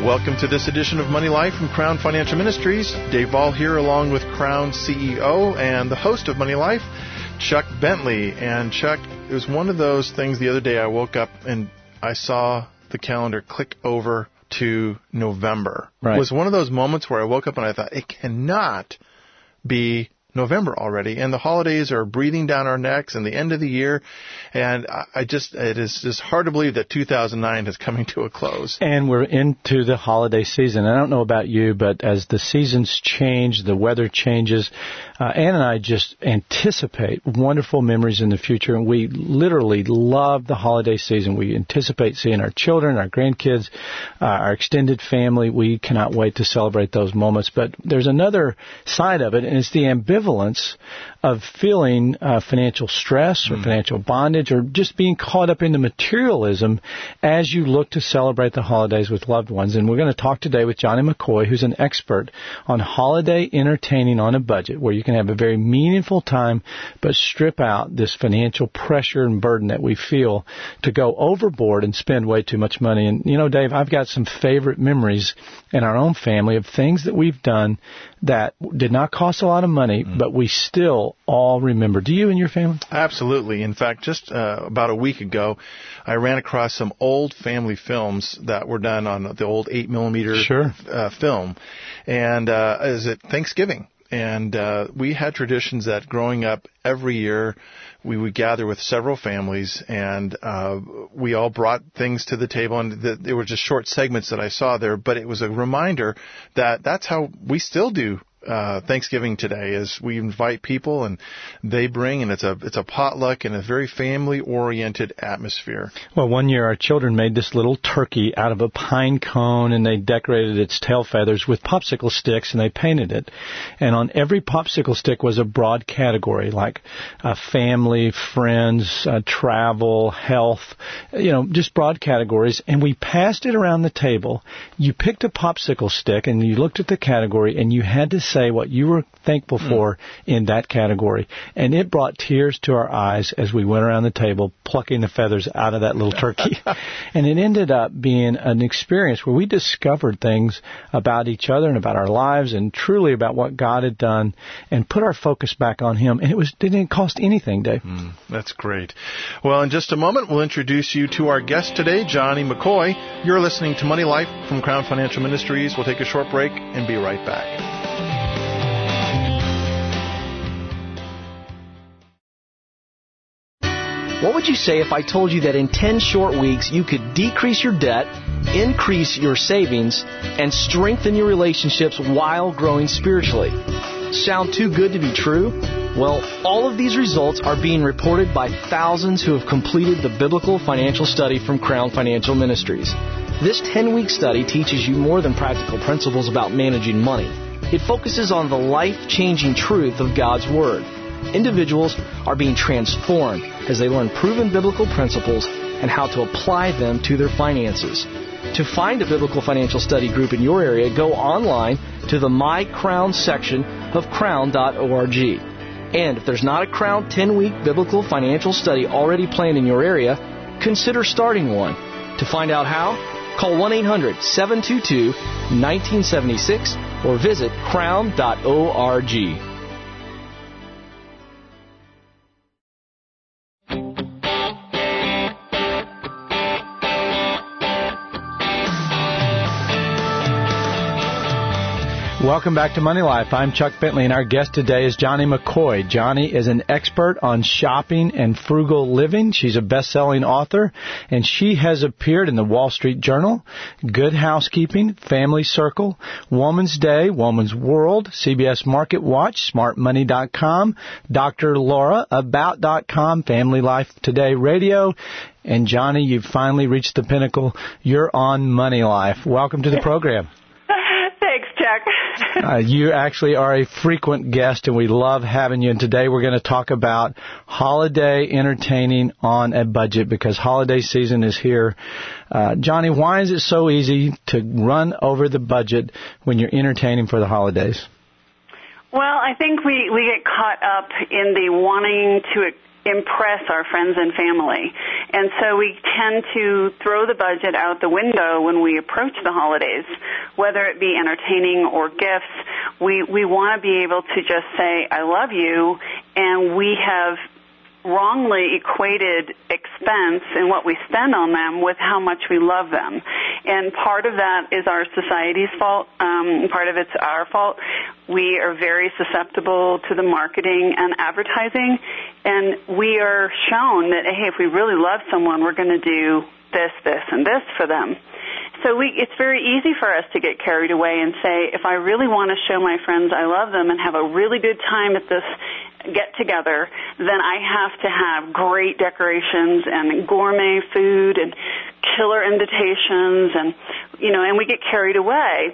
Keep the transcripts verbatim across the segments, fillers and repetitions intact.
Welcome to this edition of Money Life from Crown Financial Ministries. Dave Ball here along with Crown C E O and the host of Money Life, Chuck Bentley. And Chuck, it was one of those things the other day I woke up and I saw the calendar click over to November. Right. It was one of those moments where I woke up and I thought, it cannot be November already, and the holidays are breathing down our necks and the end of the year, and I just, it is just hard to believe that two thousand nine is coming to a close. And we're into the holiday season. I don't know about you, but as the seasons change, the weather changes, uh, Ann and I just anticipate wonderful memories in the future, and we literally love the holiday season. We anticipate seeing our children, our grandkids, uh, our extended family. We cannot wait to celebrate those moments, but there's another side of it, and it's the ambivalence of feeling uh, financial stress or mm. financial bondage or just being caught up into materialism as you look to celebrate the holidays with loved ones. And we're going to talk today with Johnny McCoy, who's an expert on holiday entertaining on a budget, where you can have a very meaningful time but strip out this financial pressure and burden that we feel to go overboard and spend way too much money. And, you know, Dave, I've got some favorite memories in our own family of things that we've done that did not cost a lot of money, mm. but we still all remember. Do you and your family? Absolutely. In fact, just uh, about a week ago, I ran across some old family films that were done on the old eight millimeter sure. uh, film. And uh, is it Thanksgiving? And uh, we had traditions that growing up every year, we would gather with several families, and uh, we all brought things to the table. And the, they were just short segments that I saw there, but it was a reminder that that's how we still do Uh, Thanksgiving today, is we invite people and they bring, and it's a it's a potluck and a very family-oriented atmosphere. Well, one year our children made this little turkey out of a pine cone, and they decorated its tail feathers with popsicle sticks, and they painted it. And on every popsicle stick was a broad category, like uh, family, friends, uh, travel, health, you know, just broad categories. And we passed it around the table. You picked a popsicle stick, and you looked at the category, and you had to say what you were thankful for mm. in that category. And it brought tears to our eyes as we went around the table plucking the feathers out of that little turkey. And it ended up being an experience where we discovered things about each other and about our lives and truly about what God had done and put our focus back on Him. And it was it didn't cost anything, Dave. Mm, that's great. Well, in just a moment, we'll introduce you to our guest today, Johnny McCoy. You're listening to Money Life from Crown Financial Ministries. We'll take a short break and be right back. What would you say if I told you that in ten short weeks you could decrease your debt, increase your savings, and strengthen your relationships while growing spiritually? Sound too good to be true? Well, all of these results are being reported by thousands who have completed the Biblical Financial Study from Crown Financial Ministries. This ten-week study teaches you more than practical principles about managing money. It focuses on the life-changing truth of God's Word. Individuals are being transformed as they learn proven biblical principles and how to apply them to their finances. To find a biblical financial study group in your area, go online to the My Crown section of crown dot org. And if there's not a Crown ten-week biblical financial study already planned in your area, consider starting one. To find out how, call one eight hundred seven two two one nine seven six or visit crown dot org. Welcome back to Money Life. I'm Chuck Bentley, and our guest today is Johnny McCoy. Johnny is an expert on shopping and frugal living. She's a best-selling author, and she has appeared in the Wall Street Journal, Good Housekeeping, Family Circle, Woman's Day, Woman's World, C B S Market Watch, smart money dot com, Doctor Laura, about dot com, Family Life Today Radio. And Johnny, you've finally reached the pinnacle. You're on Money Life. Welcome to the program. Thanks, Chuck. Uh, you actually are a frequent guest, and we love having you. And today we're going to talk about holiday entertaining on a budget, because holiday season is here. Uh, Johnny, why is it so easy to run over the budget when you're entertaining for the holidays? Well, I think we, we get caught up in the wanting to impress our friends and family. And so we tend to throw the budget out the window when we approach the holidays, whether it be entertaining or gifts. We, we want to be able to just say, I love you, and we have wrongly equated expense and what we spend on them with how much we love them. And part of that is our society's fault. Um, part of it's our fault. We are very susceptible to the marketing and advertising, and we are shown that, hey, if we really love someone, we're going to do this, this, and this for them. So we, it's very easy for us to get carried away and say, if I really want to show my friends I love them and have a really good time at this get-together, then I have to have great decorations and gourmet food and killer invitations, and, you know, and we get carried away.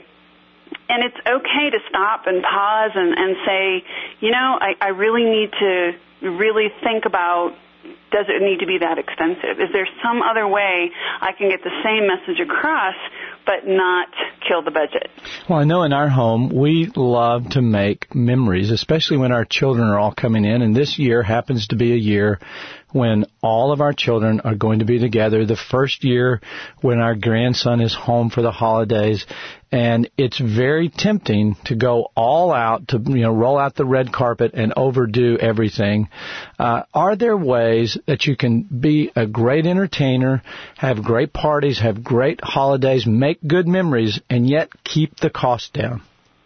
And it's okay to stop and pause and, and say, you know, I, I really need to really think about, does it need to be that expensive? Is there some other way I can get the same message across but not kill the budget? Well, I know in our home we love to make memories, especially when our children are all coming in. And this year happens to be a year when all of our children are going to be together, the first year when our grandson is home for the holidays. And it's very tempting to go all out, to, you know, roll out the red carpet and overdo everything. Uh, are there ways that you can be a great entertainer, have great parties, have great holidays, make good memories, and yet keep the cost down?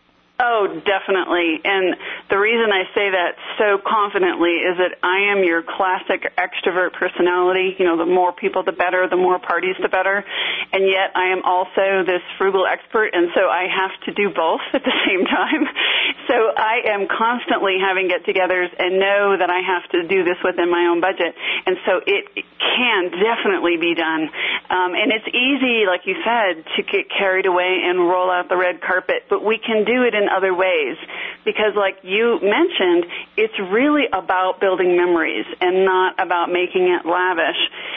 Oh, definitely. And the reason I say that so confidently is that I am your classic extrovert personality. You know, the more people, the better, the more parties, the better. And yet I am also this frugal expert, and so I have to do both at the same time. So I am constantly having get-togethers and know that I have to do this within my own budget. And so it can definitely be done. Um, and it's easy, like you said, to get carried away and roll out the red carpet, but we can do it in other ways, because like you mentioned, it's really about building memories and not about making it lavish.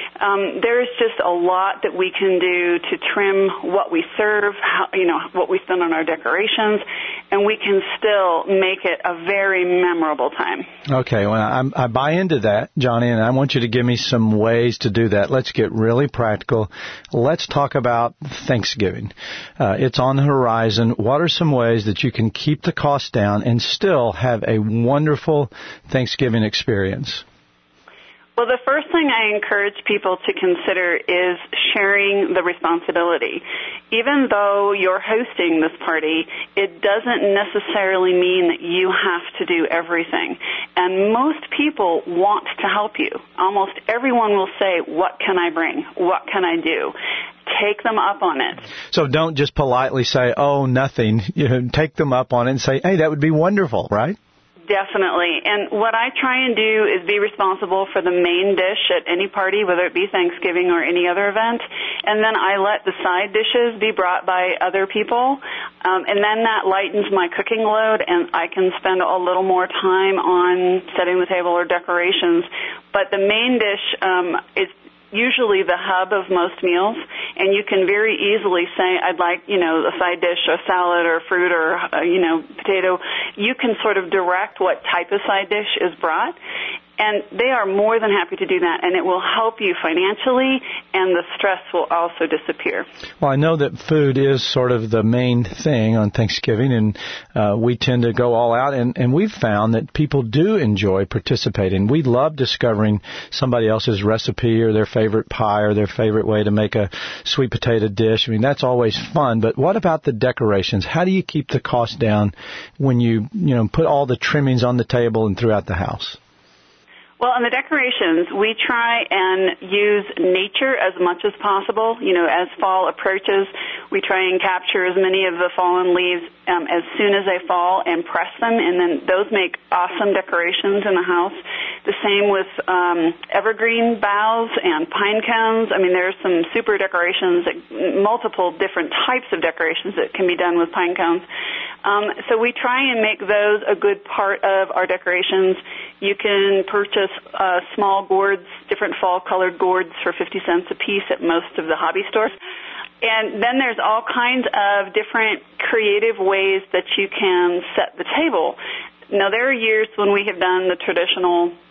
Um, there's just a lot that we can do to trim what we serve, how, you know, what we spend on our decorations, and we can still make it a very memorable time. Okay, well, I'm, I buy into that, Johnny, and I want you to give me some ways to do that. Let's get really practical. Let's talk about Thanksgiving. Uh, it's on the horizon. What are some ways that you can keep the cost down and still have a wonderful Thanksgiving experience? Well, the first thing I encourage people to consider is sharing the responsibility. Even though you're hosting this party, it doesn't necessarily mean that you have to do everything. And most people want to help you. Almost everyone will say, what can I bring? What can I do? Take them up on it. So don't just politely say, oh, nothing. You know, take them up on it and say, hey, that would be wonderful, right? Definitely. And what I try and do is be responsible for the main dish at any party, whether it be Thanksgiving or any other event. And then I let the side dishes be brought by other people. Um, and then that lightens my cooking load, and I can spend a little more time on setting the table or decorations. But the main dish um, is usually the hub of most meals, and you can very easily say, I'd like, you know, a side dish, a salad or fruit or, uh, you know, potato. You can sort of direct what type of side dish is brought, and they are more than happy to do that, and it will help you financially, and the stress will also disappear. Well, I know that food is sort of the main thing on Thanksgiving, and uh, we tend to go all out, and, and we've found that people do enjoy participating. We love discovering somebody else's recipe or their favorite pie or their favorite way to make a sweet potato dish. I mean, that's always fun, but what about the decorations? How do you keep the cost down when you, you know, put all the trimmings on the table and throughout the house? Well, on the decorations, we try and use nature as much as possible. You know, as fall approaches, we try and capture as many of the fallen leaves um, as soon as they fall and press them, and then those make awesome decorations in the house. The same with um, evergreen boughs and pine cones. I mean, there are some super decorations, that, multiple different types of decorations that can be done with pine cones. Um, so we try and make those a good part of our decorations. You can purchase uh, small gourds, different fall-colored gourds for fifty cents a piece at most of the hobby stores. And then there's all kinds of different creative ways that you can set the table. Now, there are years when we have done the traditional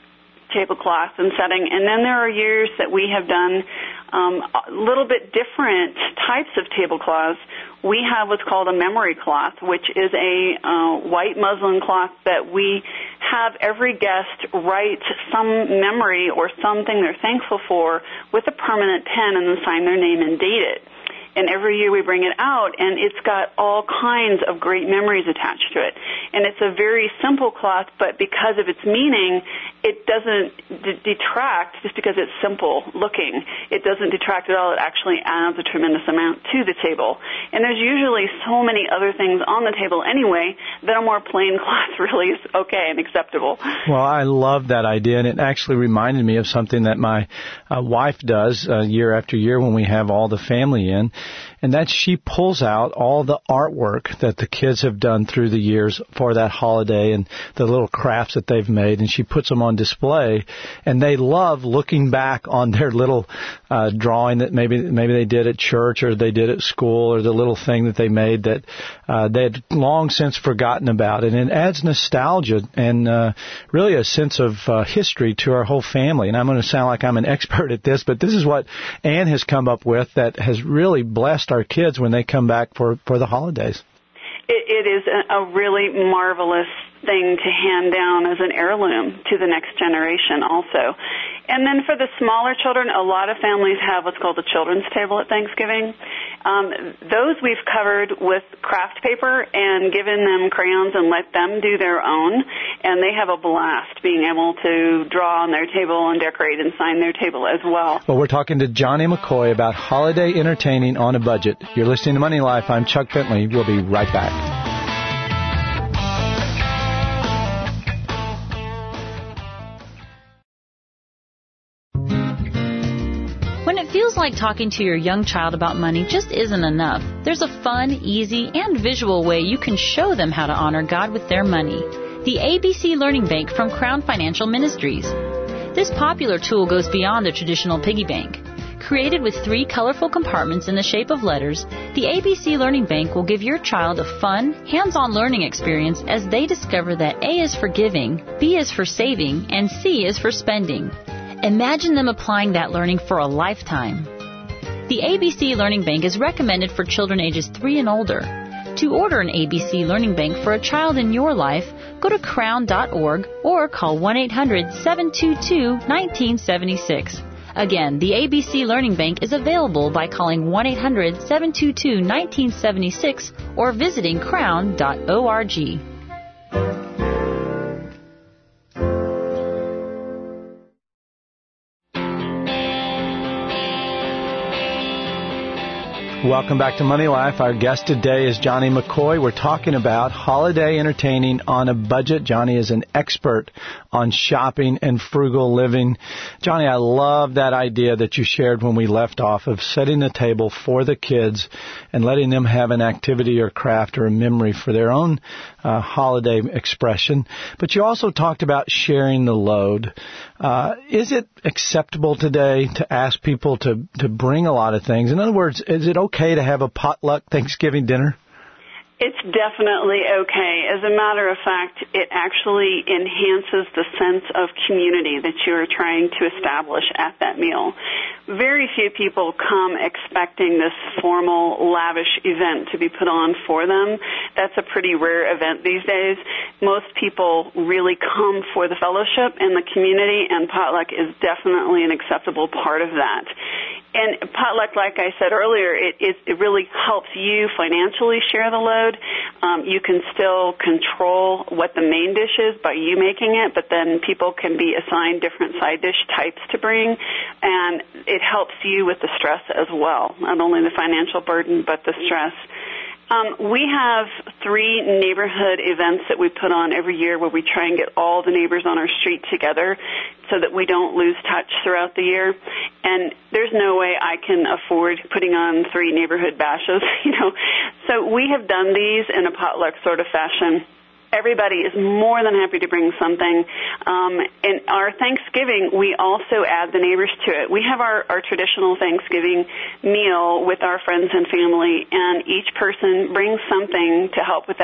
tablecloth and setting. And then there are years that we have done um, a little bit different types of tablecloths. We have what's called a memory cloth, which is a uh, white muslin cloth that we have every guest write some memory or something they're thankful for with a permanent pen and then sign their name and date it. And every year we bring it out, and it's got all kinds of great memories attached to it. And it's a very simple cloth, but because of its meaning, it doesn't d- detract just because it's simple looking. It doesn't detract at all. It actually adds a tremendous amount to the table. And there's usually so many other things on the table anyway that a more plain cloth really is okay and acceptable. Well, I love that idea, and it actually reminded me of something that my uh, wife does uh, year after year when we have all the family in. And that she pulls out all the artwork that the kids have done through the years for that holiday and the little crafts that they've made, and she puts them on display. And they love looking back on their little uh, drawing that maybe maybe they did at church or they did at school, or the little thing that they made that uh, they had long since forgotten about. And it adds nostalgia and uh, really a sense of uh, history to our whole family. And I'm going to sound like I'm an expert at this, but this is what Ann has come up with that has really blessed our kids when they come back for, for the holidays. It, it is a, a really marvelous thing to hand down as an heirloom to the next generation also. And then for the smaller children, a lot of families have what's called a children's table at Thanksgiving. Um, those we've covered with craft paper and given them crayons and let them do their own, and they have a blast being able to draw on their table and decorate and sign their table as well. Well, we're talking to Johnny McCoy about holiday entertaining on a budget. You're listening to Money Life. I'm Chuck Bentley. We'll be right back. When it feels like talking to your young child about money just isn't enough, there's a fun, easy, and visual way you can show them how to honor God with their money. The A B C Learning Bank from Crown Financial Ministries. This popular tool goes beyond the traditional piggy bank. Created with three colorful compartments in the shape of letters, the A B C Learning Bank will give your child a fun, hands-on learning experience as they discover that A is for giving, B is for saving, and C is for spending. Imagine them applying that learning for a lifetime. The A B C Learning Bank is recommended for children ages three and older. To order an A B C Learning Bank for a child in your life, go to crown dot org or call one eight hundred seven two two one nine seven six. Again, the A B C Learning Bank is available by calling one eight hundred seven two two one nine seven six or visiting crown dot org. Welcome back to Money Life. Our guest today is Johnny McCoy. We're talking about holiday entertaining on a budget. Johnny is an expert on shopping and frugal living. Johnny, I love that idea that you shared when we left off of setting the table for the kids and letting them have an activity or craft or a memory for their own uh, holiday expression. But you also talked about sharing the load. Uh, is it acceptable today to ask people to, to bring a lot of things? In other words, is it okay to have a potluck Thanksgiving dinner? It's definitely okay. As a matter of fact, it actually enhances the sense of community that you are trying to establish at that meal. Very few people come expecting this formal, lavish event to be put on for them. That's a pretty rare event these days. Most people really come for the fellowship and the community, and potluck is definitely an acceptable part of that. And potluck, like I said earlier, it, it, it really helps you financially share the load. Um, you can still control what the main dish is by you making it, but then people can be assigned different side dish types to bring, and it helps you with the stress as well, not only the financial burden, but the stress. Um, we have three neighborhood events that we put on every year where we try and get all the neighbors on our street together so that we don't lose touch throughout the year. And there's no way I can afford putting on three neighborhood bashes, you know. So we have done these in a potluck sort of fashion. Everybody is more than happy to bring something. Um, in our Thanksgiving, we also add the neighbors to it. We have our, our traditional Thanksgiving meal with our friends and family, and each person brings something to help with that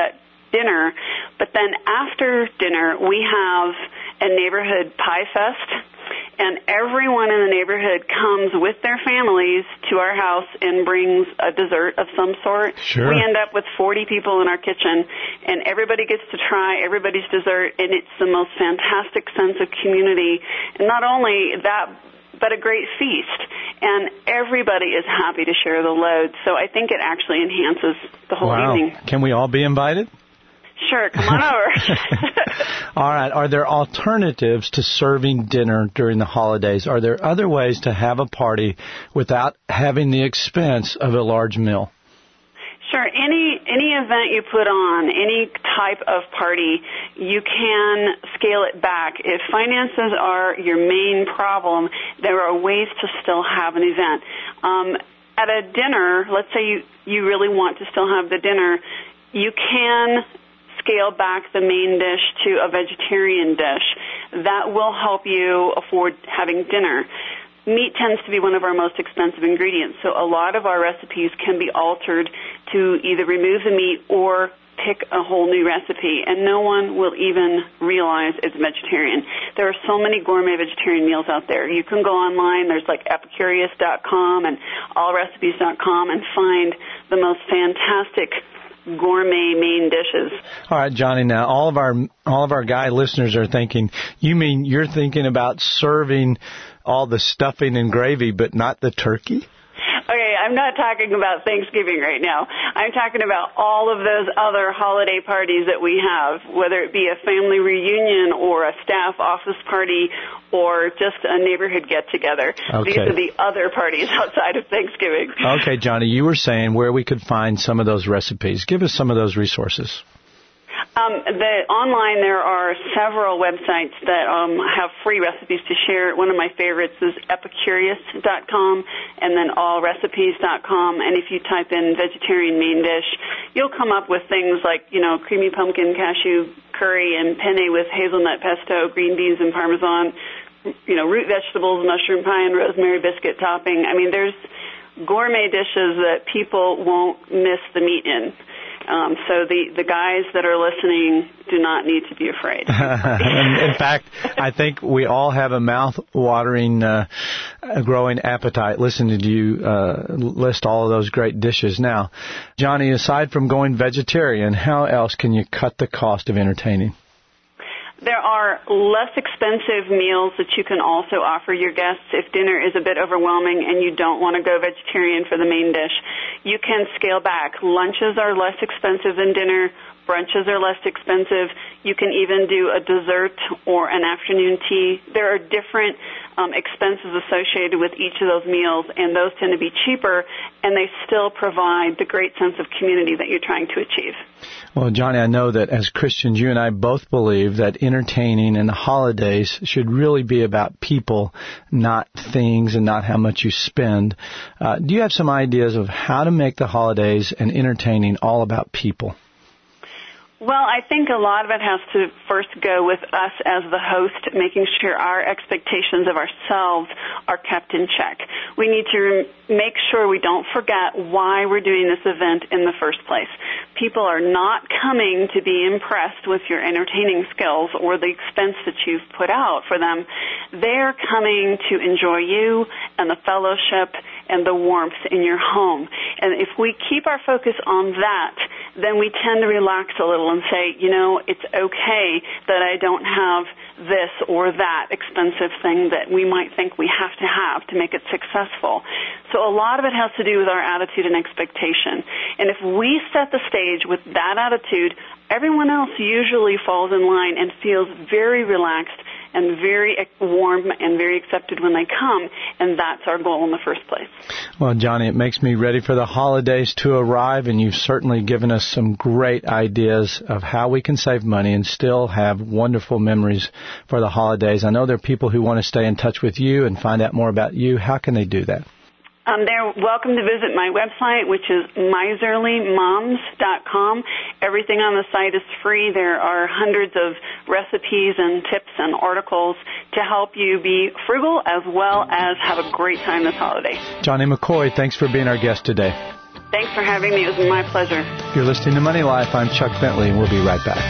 dinner. But then after dinner, we have a neighborhood pie fest, and everyone in the neighborhood comes with their families to our house and brings a dessert of some sort. Sure. We end up with forty people in our kitchen, and everybody gets to try everybody's dessert, and it's the most fantastic sense of community. And not only that, but a great feast. And everybody is happy to share the load. So I think it actually enhances the whole wow. evening. Can we all be invited? Sure, come on over. All right. Are there alternatives to serving dinner during the holidays? Are there other ways to have a party without having the expense of a large meal? Sure. Any any event you put on, any type of party, you can scale it back. If finances are your main problem, there are ways to still have an event. Um, at a dinner, let's say you, you really want to still have the dinner, you can scale back the main dish to a vegetarian dish. That will help you afford having dinner. Meat tends to be one of our most expensive ingredients, so a lot of our recipes can be altered to either remove the meat or pick a whole new recipe, and no one will even realize it's vegetarian. There are so many gourmet vegetarian meals out there. You can go online, there's like epicurious dot com and all recipes dot com, and find the most fantastic gourmet main dishes. All right, Johnny, now all of our all of our guy listeners are thinking, you mean you're thinking about serving all the stuffing and gravy, but not the turkey? Okay, I'm not talking about Thanksgiving right now. I'm talking about all of those other holiday parties that we have, whether it be a family reunion or a staff office party or just a neighborhood get-together. Okay. These are the other parties outside of Thanksgiving. Okay, Johnny, you were saying where we could find some of those recipes. Give us some of those resources. Um, the online, there are several websites that um, have free recipes to share. One of my favorites is epicurious dot com and then all recipes dot com. And if you type in vegetarian main dish, you'll come up with things like, you know, creamy pumpkin cashew curry and penne with hazelnut pesto, green beans and parmesan, you know, root vegetables, mushroom pie and rosemary biscuit topping. I mean, there's gourmet dishes that people won't miss the meat in. Um, so the, the guys that are listening do not need to be afraid. in, in fact, I think we all have a mouth-watering, uh, growing appetite listening to you uh, list all of those great dishes. Now, Johnny, aside from going vegetarian, how else can you cut the cost of entertaining? There are less expensive meals that you can also offer your guests if dinner is a bit overwhelming and you don't want to go vegetarian for the main dish. You can scale back. Lunches are less expensive than dinner. Brunches are less expensive. You can even do a dessert or an afternoon tea. There are different um, expenses associated with each of those meals, and those tend to be cheaper, and they still provide the great sense of community that you're trying to achieve. Well, Johnny, I know that as Christians, you and I both believe that entertaining in the holidays should really be about people, not things, and not how much you spend. Uh, do you have some ideas of how to make the holidays and entertaining all about people? Well, I think a lot of it has to first go with us as the host, making sure our expectations of ourselves are kept in check. We need to make sure we don't forget why we're doing this event in the first place. People are not coming to be impressed with your entertaining skills or the expense that you've put out for them. They're coming to enjoy you and the fellowship and the warmth in your home. And if we keep our focus on that, then we tend to relax a little and say, you know, it's okay that I don't have this or that expensive thing that we might think we have to have to make it successful. So a lot of it has to do with our attitude and expectation. And if we set the stage with that attitude, everyone else usually falls in line and feels very relaxed and very warm and very accepted when they come, and that's our goal in the first place. Well, Johnny, it makes me ready for the holidays to arrive, and you've certainly given us some great ideas of how we can save money and still have wonderful memories for the holidays. I know there are people who want to stay in touch with you and find out more about you. How can they do that? Um, they're welcome to visit my website, which is miserly moms dot com. Everything on the site is free. There are hundreds of recipes and tips and articles to help you be frugal as well as have a great time this holiday. Johnny McCoy, thanks for being our guest today. Thanks for having me. It was my pleasure. You're listening to Money Life. I'm Chuck Bentley, and we'll be right back.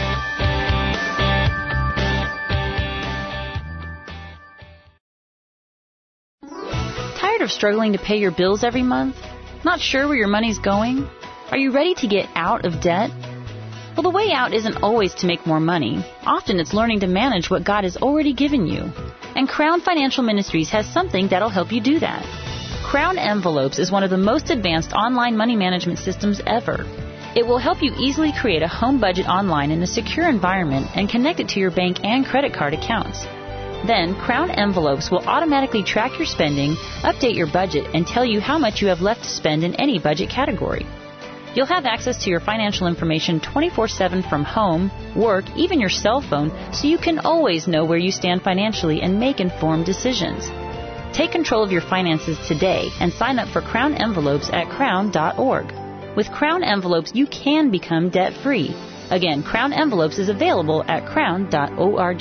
Tired of struggling to pay your bills every month? Not sure where your money's going? Are you ready to get out of debt? Well, the way out isn't always to make more money. Often it's learning to manage what God has already given you. And Crown Financial Ministries has something that'll help you do that. Crown Envelopes is one of the most advanced online money management systems ever. It will help you easily create a home budget online in a secure environment and connect it to your bank and credit card accounts. Then, Crown Envelopes will automatically track your spending, update your budget, and tell you how much you have left to spend in any budget category. You'll have access to your financial information twenty-four seven from home, work, even your cell phone, so you can always know where you stand financially and make informed decisions. Take control of your finances today and sign up for Crown Envelopes at crown dot org. With Crown Envelopes, you can become debt-free. Again, Crown Envelopes is available at crown dot org.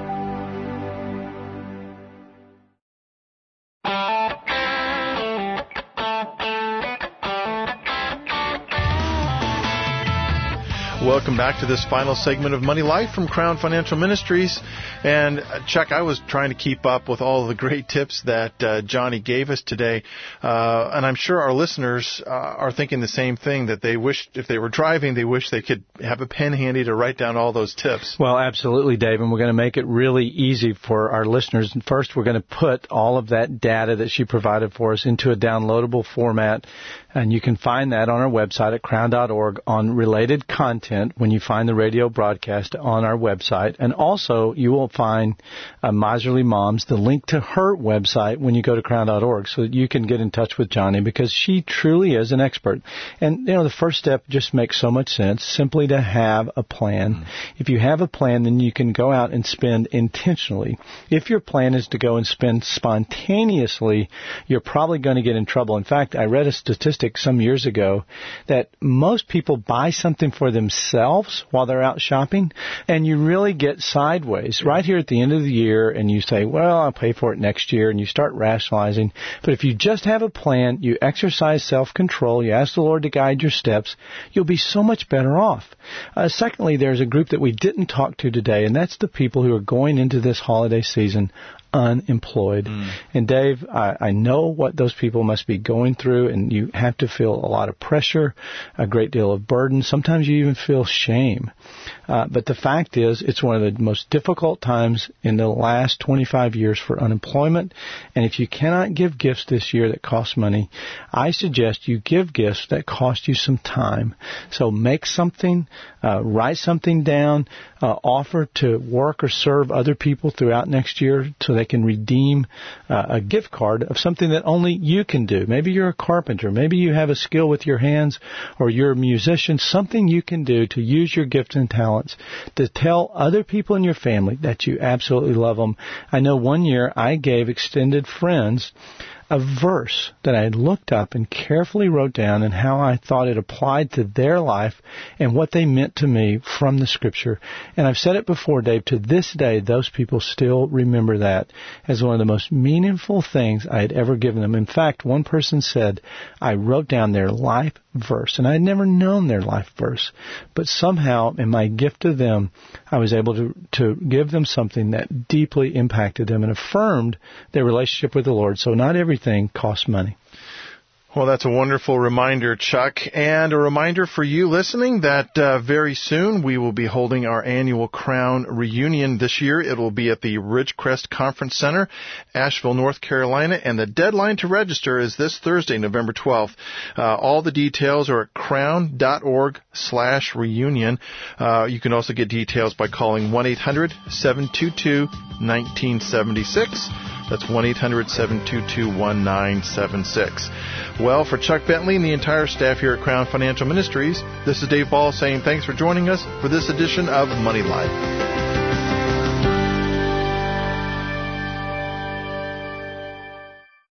Welcome back to this final segment of Money Life from Crown Financial Ministries. And uh, Chuck, I was trying to keep up with all of the great tips that uh, Johnny gave us today. Uh, and I'm sure our listeners uh, are thinking the same thing, that they wish, if they were driving, they wish they could have a pen handy to write down all those tips. Well, absolutely, Dave. And we're going to make it really easy for our listeners. And first, we're going to put all of that data that she provided for us into a downloadable format. And you can find that on our website at crown dot org on related content when you find the radio broadcast on our website. And also, you will find uh, Miserly Moms, the link to her website when you go to crown dot org so that you can get in touch with Johnny, because she truly is an expert. And, you know, the first step just makes so much sense, simply to have a plan. Mm-hmm. If you have a plan, then you can go out and spend intentionally. If your plan is to go and spend spontaneously, you're probably going to get in trouble. In fact, I read a statistic some years ago that most people buy something for themselves while they're out shopping, and you really get sideways right here at the end of the year, and you say, well, I'll pay for it next year, and you start rationalizing. But if you just have a plan, you exercise self-control, you ask the Lord to guide your steps, you'll be so much better off. Uh, secondly, there's a group that we didn't talk to today, and that's the people who are going into this holiday season unemployed. Mm. And Dave, I, I know what those people must be going through, and you have to feel a lot of pressure, a great deal of burden. Sometimes you even feel shame. Uh, but the fact is, it's one of the most difficult times in the last twenty-five years for unemployment. And if you cannot give gifts this year that cost money, I suggest you give gifts that cost you some time. So make something, uh, write something down, uh, offer to work or serve other people throughout next year so they can redeem uh, a gift card of something that only you can do. Maybe you're a carpenter. Maybe you have a skill with your hands, or you're a musician. Something you can do to use your gifts and talents to tell other people in your family that you absolutely love them. I know one year I gave extended friends a verse that I had looked up and carefully wrote down, and how I thought it applied to their life and what they meant to me from the Scripture. And I've said it before, Dave, to this day, those people still remember that as one of the most meaningful things I had ever given them. In fact, one person said, I wrote down their life verse, and I had never known their life verse, but somehow in my gift to them, I was able to, to give them something that deeply impacted them and affirmed their relationship with the Lord. So not everything costs money. Well, that's a wonderful reminder, Chuck. And a reminder for you listening that uh, very soon we will be holding our annual Crown reunion this year. It will be at the Ridgecrest Conference Center, Asheville, North Carolina. And the deadline to register is this Thursday, November twelfth. Uh, all the details are at crown dot org slash reunion. Uh, you can also get details by calling one eight hundred seven two two one nine seven six. That's one eight hundred seven two two one nine seven six. Well, for Chuck Bentley and the entire staff here at Crown Financial Ministries, this is Dave Ball saying thanks for joining us for this edition of Money Life.